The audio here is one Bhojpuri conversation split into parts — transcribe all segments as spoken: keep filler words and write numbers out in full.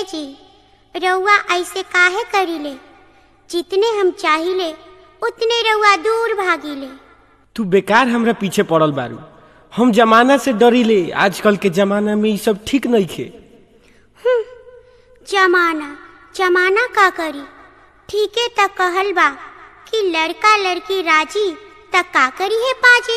जी रउआ ऐसे काहे करीले? जितने हम चाहिले उतने रउआ दूर भागीले। तू बेकार हमरा पीछे पड़ल बारू। हम जमाना से डरीले। आजकल के जमाना में ये सब ठीक नहीं खे। जमाना जमाना का करी? ठीके त कहल बा कि लड़का लड़की राजी त का करी है पाजे।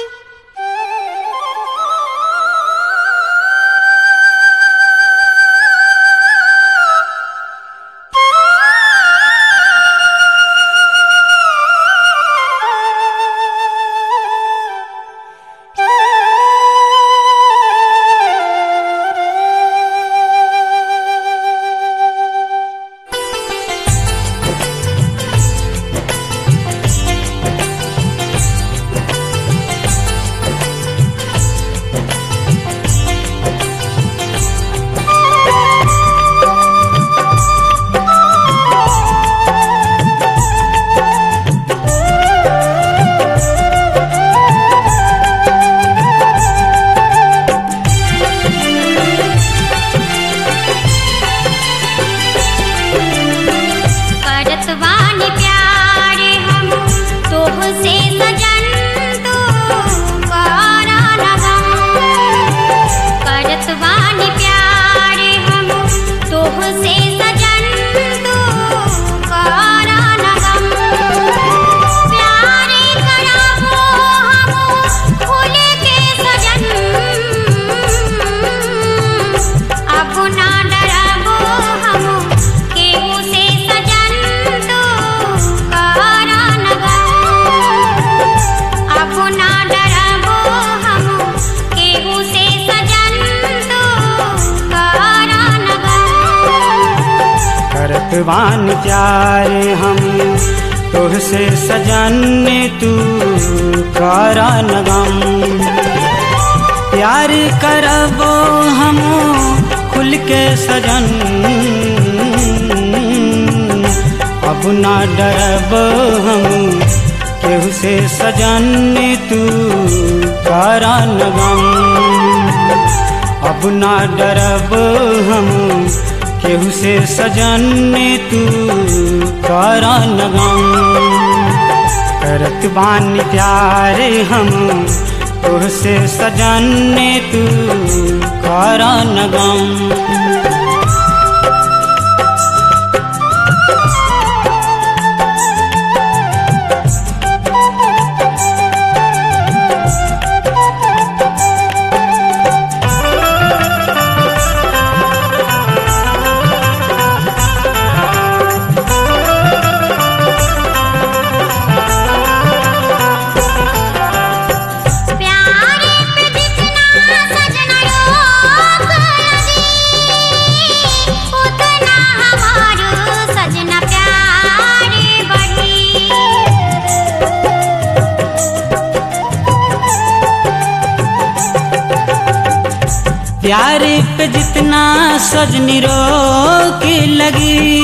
वान प्यार हम तोहसे सजन तू करा न गम। प्यार करबो हम खुल के सजन, अब ना डरबो हम केहू से सजन तू करा न गम। अब ना डरबो हम केहू से सजन तू करा न गम। करत बानी प्यार हम तोहसे सजन तू करा न गम। प्यार पे जितना सजनी रोक लगी,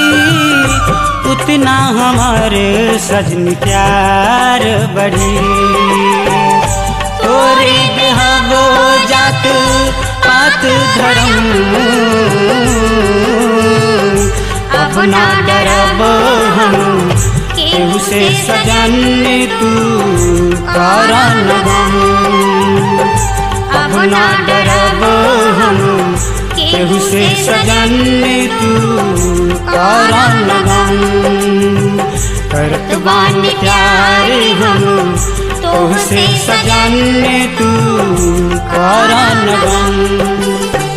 उतना हमारे सजनी प्यार बढ़ी। तोरे देहबो जात पात धर्म, अब ना डरबो हम केहू से सजन तू करा न गम। अब ना डरबो हम केहू से सजन तू करा न गम। करत बानी प्यार हम तोहसे सजन तू करा न गम।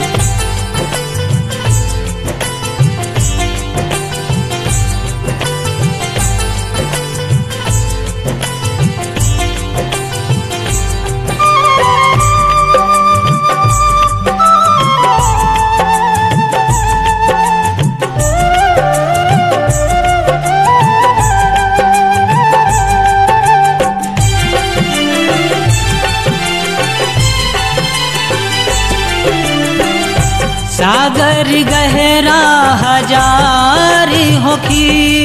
सागर गहरा हजार होखी,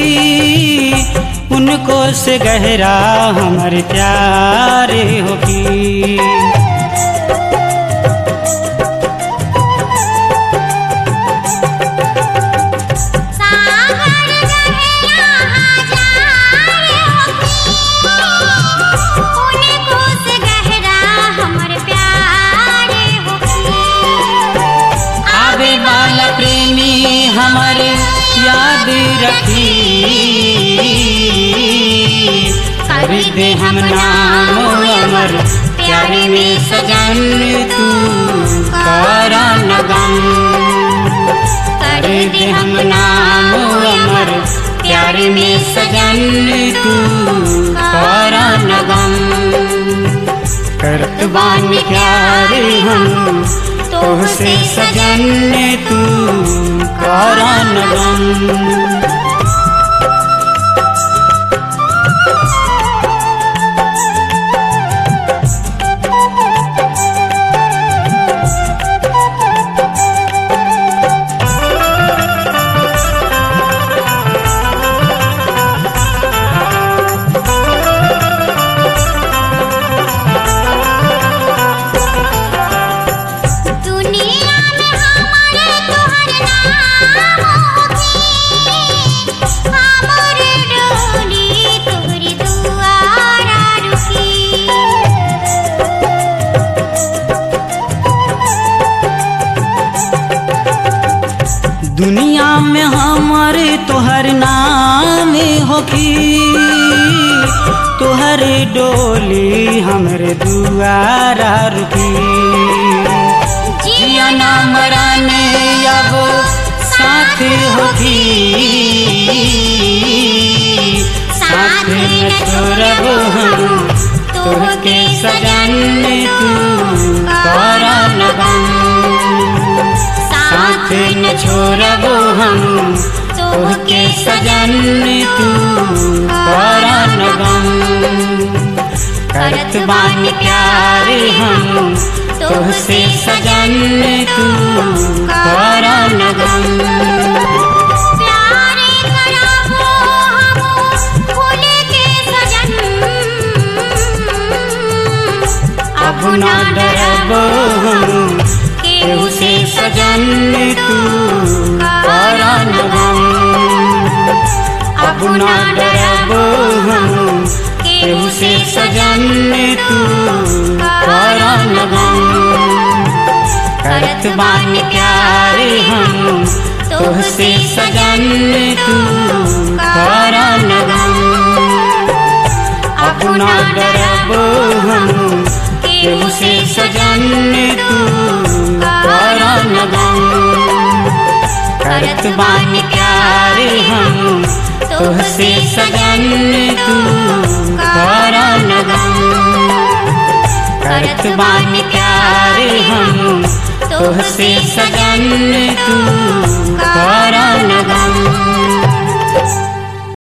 उनको से गहरा हमारे प्यार होखी। रखी कर दे हम नाम अमर प्यारे में सजन तू करा न गम कर दे हम नाम अमर प्यारे में सजन तू करा न गम करत बानी प्यार हम तोहसे सजन तू करा न गम दुनिया में हमारे तोहर नाम होखी तोहर डोली हमरे दुआरा रुकी जिया ना मराने अब साथ होखी साथ न छोड़ब हम तोहके सजन तू करा न गम साथ न छोड़ब हम तोहके सजन तू करा न गम करत बानी प्यार हम तोहसे सजन तू करा न गम प्यार कराबो हम फूल के सजन अब ना डरब हम केहू से सजन तू करा न गम अब ना डरब हम केहू से सजन तू करा न गम करत बानी प्यार हम तोहसे सजन तू करा न गम अब ना डरब हम केहू से सजन तू करा न गम करत बानी प्यार हम तोहसे सजन तू करा न गम करत बानी प्यार हम तोहसे सजन